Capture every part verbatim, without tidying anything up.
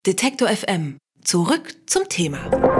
Detektor F M. Zurück zum Thema.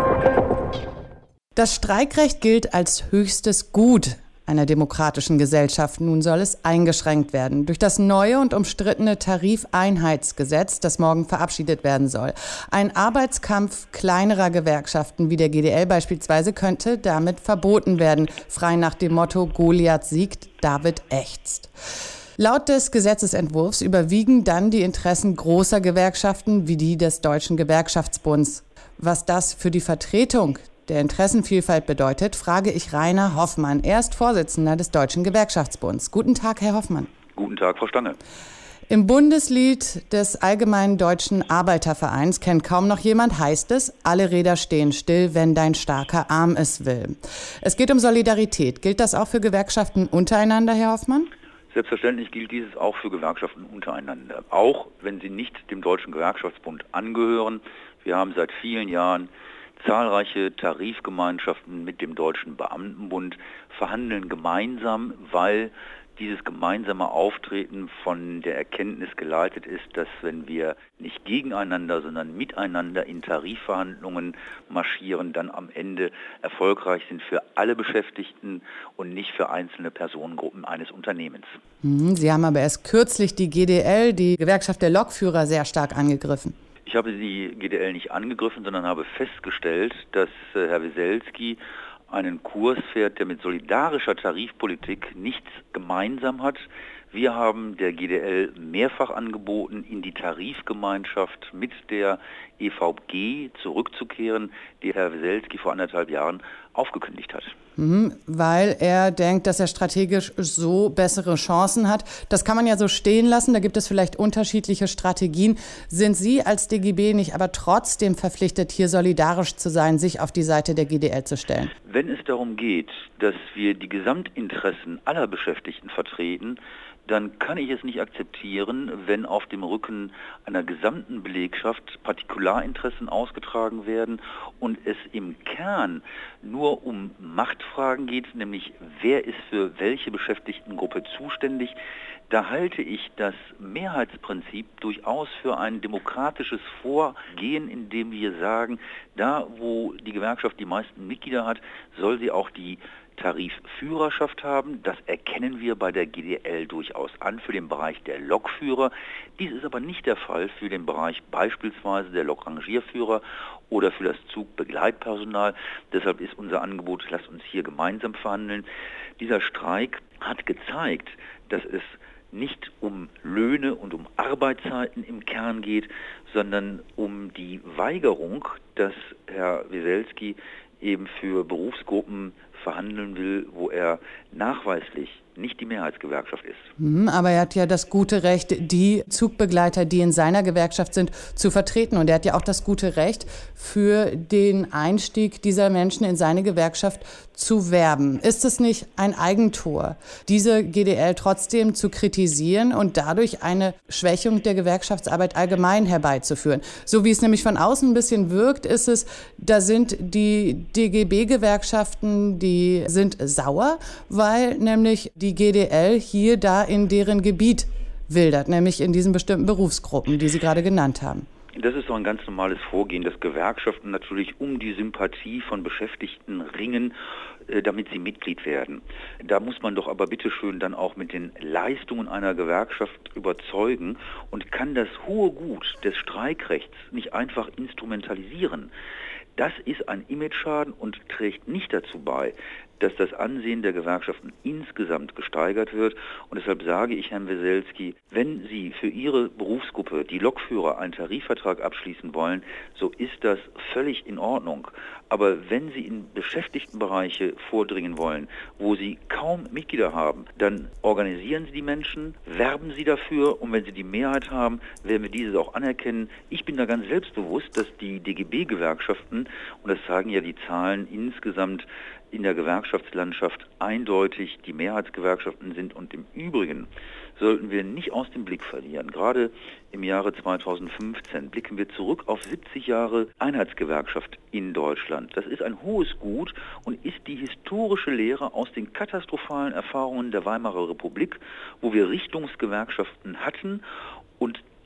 Das Streikrecht gilt als höchstes Gut einer demokratischen Gesellschaft. Nun soll es eingeschränkt werden durch das neue und umstrittene Tarifeinheitsgesetz, das morgen verabschiedet werden soll. Ein Arbeitskampf kleinerer Gewerkschaften wie der G D L beispielsweise könnte damit verboten werden, frei nach dem Motto Goliath siegt, David ächzt. Laut des Gesetzesentwurfs überwiegen dann die Interessen großer Gewerkschaften wie die des Deutschen Gewerkschaftsbunds. Was das für die Vertretung der Interessenvielfalt bedeutet, frage ich Rainer Hoffmann. Er ist Vorsitzender des Deutschen Gewerkschaftsbunds. Guten Tag, Herr Hoffmann. Guten Tag, Frau Stange. Im Bundeslied des Allgemeinen Deutschen Arbeitervereins kennt kaum noch jemand, heißt es, alle Räder stehen still, wenn dein starker Arm es will. Es geht um Solidarität. Gilt das auch für Gewerkschaften untereinander, Herr Hoffmann? Selbstverständlich gilt dieses auch für Gewerkschaften untereinander, auch wenn sie nicht dem Deutschen Gewerkschaftsbund angehören. Wir haben seit vielen Jahren zahlreiche Tarifgemeinschaften mit dem Deutschen Beamtenbund, verhandeln gemeinsam, weil dieses gemeinsame Auftreten von der Erkenntnis geleitet ist, dass wenn wir nicht gegeneinander, sondern miteinander in Tarifverhandlungen marschieren, dann am Ende erfolgreich sind für alle Beschäftigten und nicht für einzelne Personengruppen eines Unternehmens. Sie haben aber erst kürzlich die G D L, die Gewerkschaft der Lokführer, sehr stark angegriffen. Ich habe die G D L nicht angegriffen, sondern habe festgestellt, dass äh, Herr Weselski einen Kurs fährt, der mit solidarischer Tarifpolitik nichts gemeinsam hat. Wir haben der G D L mehrfach angeboten, in die Tarifgemeinschaft mit der E V G zurückzukehren, die Herr Weselski vor anderthalb Jahren aufgekündigt hat. Mhm, weil er denkt, dass er strategisch so bessere Chancen hat. Das kann man ja so stehen lassen, da gibt es vielleicht unterschiedliche Strategien. Sind Sie als D G B nicht aber trotzdem verpflichtet, hier solidarisch zu sein, sich auf die Seite der G D L zu stellen? Wenn es darum geht, dass wir die Gesamtinteressen aller Beschäftigten vertreten, dann kann ich es nicht akzeptieren, wenn auf dem Rücken einer gesamten Belegschaft Partikularinteressen ausgetragen werden und es im Kern nur um Machtfragen geht, nämlich wer ist für welche Beschäftigtengruppe zuständig. Da halte ich das Mehrheitsprinzip durchaus für ein demokratisches Vorgehen, indem wir sagen, da wo die Gewerkschaft die meisten Mitglieder hat, soll sie auch die Tarifführerschaft haben. Das erkennen wir bei der G D L durchaus an für den Bereich der Lokführer. Dies ist aber nicht der Fall für den Bereich beispielsweise der Lokrangierführer oder für das Zugbegleitpersonal. Deshalb ist unser Angebot, lasst uns hier gemeinsam verhandeln. Dieser Streik hat gezeigt, dass es nicht um Löhne und um Arbeitszeiten im Kern geht, sondern um die Weigerung, dass Herr Weselski eben für Berufsgruppen verhandeln will, wo er nachweislich nicht die Mehrheitsgewerkschaft ist. Aber er hat ja das gute Recht, die Zugbegleiter, die in seiner Gewerkschaft sind, zu vertreten. Und er hat ja auch das gute Recht, für den Einstieg dieser Menschen in seine Gewerkschaft zu werben. Ist es nicht ein Eigentor, diese G D L trotzdem zu kritisieren und dadurch eine Schwächung der Gewerkschaftsarbeit allgemein herbeizuführen? So wie es nämlich von außen ein bisschen wirkt, ist es, da sind die D G B-Gewerkschaften, die sind sauer, weil nämlich die G D L hier da in deren Gebiet wildert, nämlich in diesen bestimmten Berufsgruppen, die Sie gerade genannt haben. Das ist doch ein ganz normales Vorgehen, dass Gewerkschaften natürlich um die Sympathie von Beschäftigten ringen, damit sie Mitglied werden. Da muss man doch aber bitteschön dann auch mit den Leistungen einer Gewerkschaft überzeugen und kann das hohe Gut des Streikrechts nicht einfach instrumentalisieren. Das ist ein Imageschaden und trägt nicht dazu bei, dass das Ansehen der Gewerkschaften insgesamt gesteigert wird. Und deshalb sage ich Herrn Weselski, wenn Sie für Ihre Berufsgruppe, die Lokführer, einen Tarifvertrag abschließen wollen, so ist das völlig in Ordnung. Aber wenn Sie in Beschäftigtenbereiche vordringen wollen, wo Sie kaum Mitglieder haben, dann organisieren Sie die Menschen, werben Sie dafür und wenn Sie die Mehrheit haben, werden wir dieses auch anerkennen. Ich bin da ganz selbstbewusst, dass die D G B-Gewerkschaften, und das zeigen ja die Zahlen insgesamt in der Gewerkschaftslandschaft, eindeutig die Mehrheitsgewerkschaften sind. Und im Übrigen sollten wir nicht aus dem Blick verlieren. Gerade im Jahre zweitausendfünfzehn blicken wir zurück auf siebzig Jahre Einheitsgewerkschaft in Deutschland. Das ist ein hohes Gut und ist die historische Lehre aus den katastrophalen Erfahrungen der Weimarer Republik, wo wir Richtungsgewerkschaften hatten und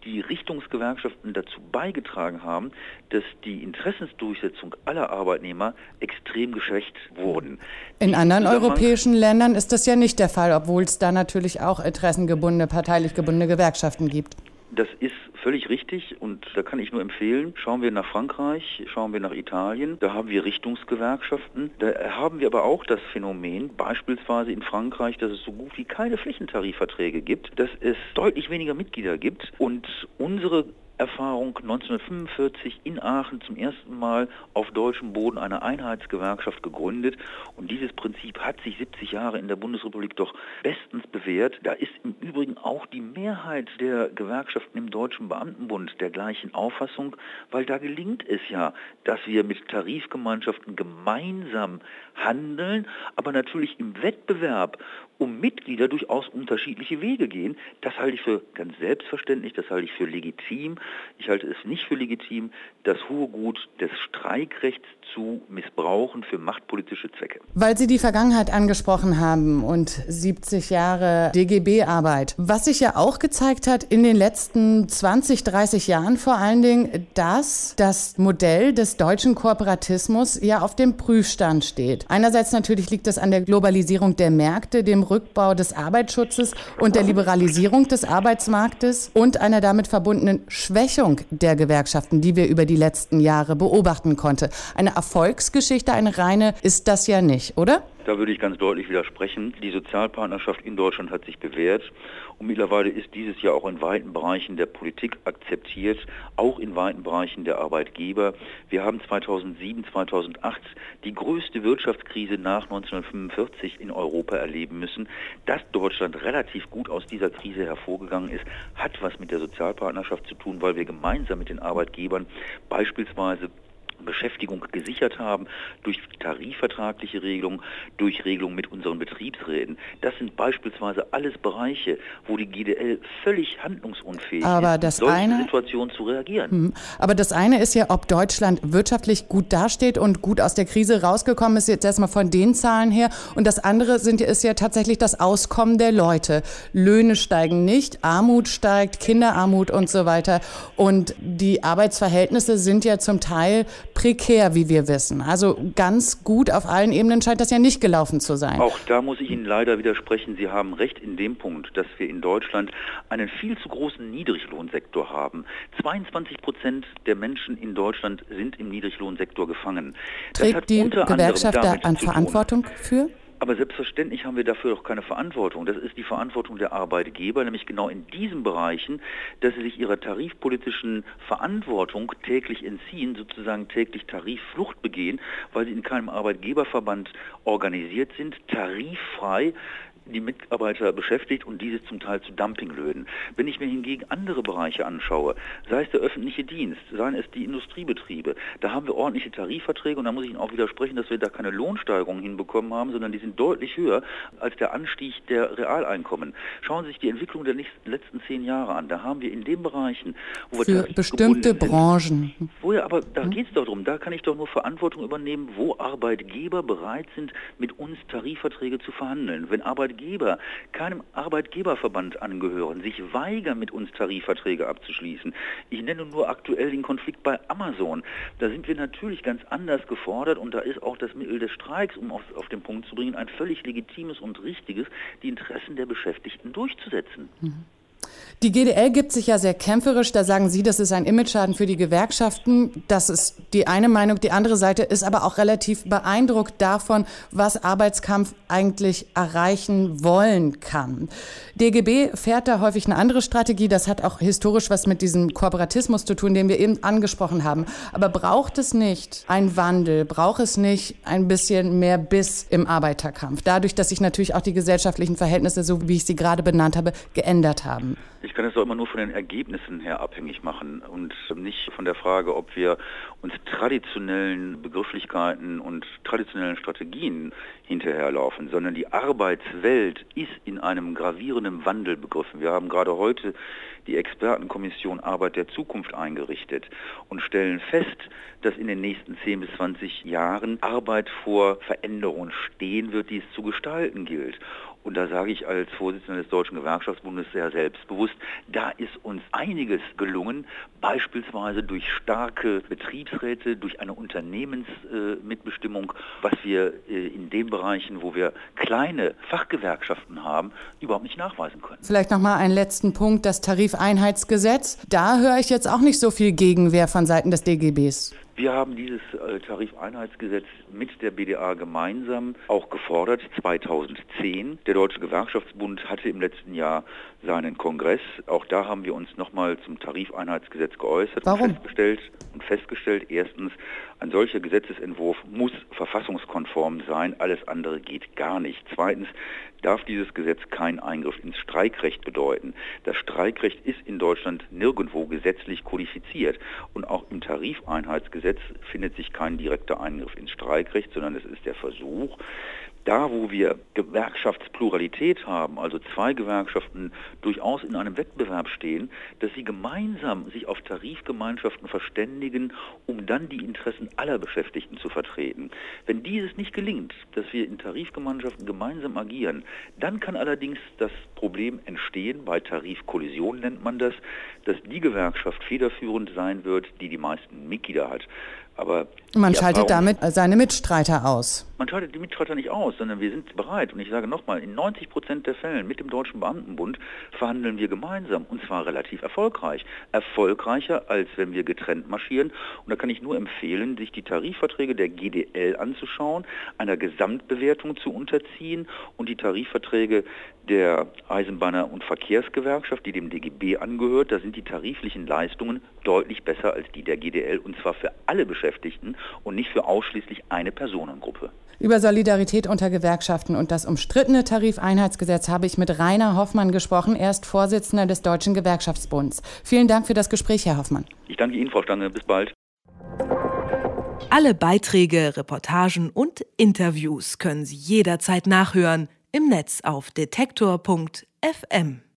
die Richtungsgewerkschaften dazu beigetragen haben, dass die Interessensdurchsetzung aller Arbeitnehmer extrem geschwächt wurden. In anderen europäischen Ländern ist das ja nicht der Fall, obwohl es da natürlich auch interessengebundene, parteilich gebundene Gewerkschaften gibt. Das ist völlig richtig und da kann ich nur empfehlen, schauen wir nach Frankreich, schauen wir nach Italien, da haben wir Richtungsgewerkschaften, da haben wir aber auch das Phänomen, beispielsweise in Frankreich, dass es so gut wie keine Flächentarifverträge gibt, dass es deutlich weniger Mitglieder gibt und unsere Erfahrung neunzehnhundertfünfundvierzig in Aachen zum ersten Mal auf deutschem Boden eine Einheitsgewerkschaft gegründet und dieses Prinzip hat sich siebzig Jahre in der Bundesrepublik doch bestens bewährt. Da ist im Übrigen auch die Mehrheit der Gewerkschaften im Deutschen Beamtenbund der gleichen Auffassung, weil da gelingt es ja, dass wir mit Tarifgemeinschaften gemeinsam handeln, aber natürlich im Wettbewerb um Mitglieder durchaus unterschiedliche Wege gehen. Das halte ich für ganz selbstverständlich, das halte ich für legitim. Ich halte es nicht für legitim, das hohe Gut des Streikrechts zu missbrauchen für machtpolitische Zwecke. Weil Sie die Vergangenheit angesprochen haben und siebzig Jahre D G B-Arbeit, was sich ja auch gezeigt hat in den letzten zwanzig, dreißig Jahren vor allen Dingen, dass das Modell des deutschen Kooperatismus ja auf dem Prüfstand steht. Einerseits natürlich liegt es an der Globalisierung der Märkte, dem Rückbau des Arbeitsschutzes und der Liberalisierung des Arbeitsmarktes und einer damit verbundenen Schwächung der Gewerkschaften, die wir über die letzten Jahre beobachten konnten. Eine Erfolgsgeschichte, eine reine, ist das ja nicht, oder? Da würde ich ganz deutlich widersprechen. Die Sozialpartnerschaft in Deutschland hat sich bewährt und mittlerweile ist dieses ja auch in weiten Bereichen der Politik akzeptiert, auch in weiten Bereichen der Arbeitgeber. Wir haben zweitausendsieben, zweitausendacht die größte Wirtschaftskrise nach neunzehnhundertfünfundvierzig in Europa erleben müssen. Dass Deutschland relativ gut aus dieser Krise hervorgegangen ist, hat was mit der Sozialpartnerschaft zu tun, weil wir gemeinsam mit den Arbeitgebern beispielsweise Beschäftigung gesichert haben durch tarifvertragliche Regelungen, durch Regelungen mit unseren Betriebsräten. Das sind beispielsweise alles Bereiche, wo die G D L völlig handlungsunfähig aber ist, das in solchen eine, Situationen zu reagieren. Aber das eine ist ja, ob Deutschland wirtschaftlich gut dasteht und gut aus der Krise rausgekommen ist, jetzt erstmal von den Zahlen her. Und das andere sind, ist ja tatsächlich das Auskommen der Leute. Löhne steigen nicht, Armut steigt, Kinderarmut und so weiter. Und die Arbeitsverhältnisse sind ja zum Teil prekär, wie wir wissen. Also ganz gut auf allen Ebenen scheint das ja nicht gelaufen zu sein. Auch da muss ich Ihnen leider widersprechen. Sie haben recht in dem Punkt, dass wir in Deutschland einen viel zu großen Niedriglohnsektor haben. zweiundzwanzig Prozent der Menschen in Deutschland sind im Niedriglohnsektor gefangen. Trägt die Gewerkschaft da an Verantwortung für? Aber selbstverständlich haben wir dafür doch keine Verantwortung. Das ist die Verantwortung der Arbeitgeber, nämlich genau in diesen Bereichen, dass sie sich ihrer tarifpolitischen Verantwortung täglich entziehen, sozusagen täglich Tarifflucht begehen, weil sie in keinem Arbeitgeberverband organisiert sind, tariffrei die Mitarbeiter beschäftigt und diese zum Teil zu Dumpinglöhnen. Wenn ich mir hingegen andere Bereiche anschaue, sei es der öffentliche Dienst, seien es die Industriebetriebe, da haben wir ordentliche Tarifverträge und da muss ich Ihnen auch widersprechen, dass wir da keine Lohnsteigerungen hinbekommen haben, sondern die sind deutlich höher als der Anstieg der Realeinkommen. Schauen Sie sich die Entwicklung der letzten zehn Jahre an. Da haben wir in den Bereichen, wo wir für bestimmte Branchen. Sind, wo ja, aber da hm? geht es doch darum, da kann ich doch nur Verantwortung übernehmen, wo Arbeitgeber bereit sind, mit uns Tarifverträge zu verhandeln. Wenn Arbeitgeber Arbeitgeber keinem Arbeitgeberverband angehören, sich weigern, mit uns Tarifverträge abzuschließen. Ich nenne nur aktuell den Konflikt bei Amazon. Da sind wir natürlich ganz anders gefordert und da ist auch das Mittel des Streiks, um auf, auf den Punkt zu bringen, ein völlig legitimes und richtiges, die Interessen der Beschäftigten durchzusetzen. Mhm. Die G D L gibt sich ja sehr kämpferisch, da sagen Sie, das ist ein Imageschaden für die Gewerkschaften. Das ist die eine Meinung. Die andere Seite ist aber auch relativ beeindruckt davon, was Arbeitskampf eigentlich erreichen wollen kann. D G B fährt da häufig eine andere Strategie. Das hat auch historisch was mit diesem Kooperatismus zu tun, den wir eben angesprochen haben. Aber braucht es nicht einen Wandel? Braucht es nicht ein bisschen mehr Biss im Arbeiterkampf? Dadurch, dass sich natürlich auch die gesellschaftlichen Verhältnisse, so wie ich sie gerade benannt habe, geändert haben. Ich kann es doch immer nur von den Ergebnissen her abhängig machen und nicht von der Frage, ob wir uns traditionellen Begrifflichkeiten und traditionellen Strategien hinterherlaufen, sondern die Arbeitswelt ist in einem gravierenden Wandel begriffen. Wir haben gerade heute die Expertenkommission Arbeit der Zukunft eingerichtet und stellen fest, dass in den nächsten zehn bis zwanzig Jahren Arbeit vor Veränderungen stehen wird, die es zu gestalten gilt. Und da sage ich als Vorsitzender des Deutschen Gewerkschaftsbundes sehr selbstbewusst, da ist uns einiges gelungen, beispielsweise durch starke Betriebsräte, durch eine Unternehmensmitbestimmung, äh, was wir äh, in den Bereichen, wo wir kleine Fachgewerkschaften haben, überhaupt nicht nachweisen können. Vielleicht noch mal einen letzten Punkt, das Tarifeinheitsgesetz. Da höre ich jetzt auch nicht so viel Gegenwehr von Seiten des D G Bs. Wir haben dieses äh, Tarifeinheitsgesetz mit der B D A gemeinsam auch gefordert, zweitausendzehn. Der Deutsche Gewerkschaftsbund hatte im letzten Jahr seinen Kongress. Auch da haben wir uns nochmal zum Tarifeinheitsgesetz geäußert. Warum? Und festgestellt, und festgestellt, erstens, ein solcher Gesetzesentwurf muss verfassungskonform sein, alles andere geht gar nicht. Zweitens darf dieses Gesetz keinen Eingriff ins Streikrecht bedeuten. Das Streikrecht ist in Deutschland nirgendwo gesetzlich kodifiziert. Und auch im Tarifeinheitsgesetz findet sich kein direkter Eingriff ins Streikrecht, sondern es ist der Versuch, da, wo wir Gewerkschaftspluralität haben, also zwei Gewerkschaften durchaus in einem Wettbewerb stehen, dass sie gemeinsam sich auf Tarifgemeinschaften verständigen, um dann die Interessen aller Beschäftigten zu vertreten. Wenn dieses nicht gelingt, dass wir in Tarifgemeinschaften gemeinsam agieren, dann kann allerdings das Problem entstehen, bei Tarifkollision nennt man das, dass die Gewerkschaft federführend sein wird, die die meisten Mitglieder hat. Aber man schaltet damit seine Mitstreiter aus. Man schaltet die Mitstreiter nicht aus, sondern wir sind bereit. Und ich sage nochmal, in neunzig Prozent der Fällen mit dem Deutschen Beamtenbund verhandeln wir gemeinsam und zwar relativ erfolgreich. Erfolgreicher, als wenn wir getrennt marschieren. Und da kann ich nur empfehlen, sich die Tarifverträge der G D L anzuschauen, einer Gesamtbewertung zu unterziehen und die Tarifverträge der Eisenbahner- und Verkehrsgewerkschaft, die dem D G B angehört. Da sind die tariflichen Leistungen deutlich besser als die der G D L und zwar für alle Beschäftigten und nicht für ausschließlich eine Personengruppe. Über Solidarität unter Gewerkschaften und das umstrittene Tarifeinheitsgesetz habe ich mit Rainer Hoffmann gesprochen. Er ist Vorsitzender des Deutschen Gewerkschaftsbunds. Vielen Dank für das Gespräch, Herr Hoffmann. Ich danke Ihnen, Frau Stange. Bis bald. Alle Beiträge, Reportagen und Interviews können Sie jederzeit nachhören im Netz auf detektor punkt f m.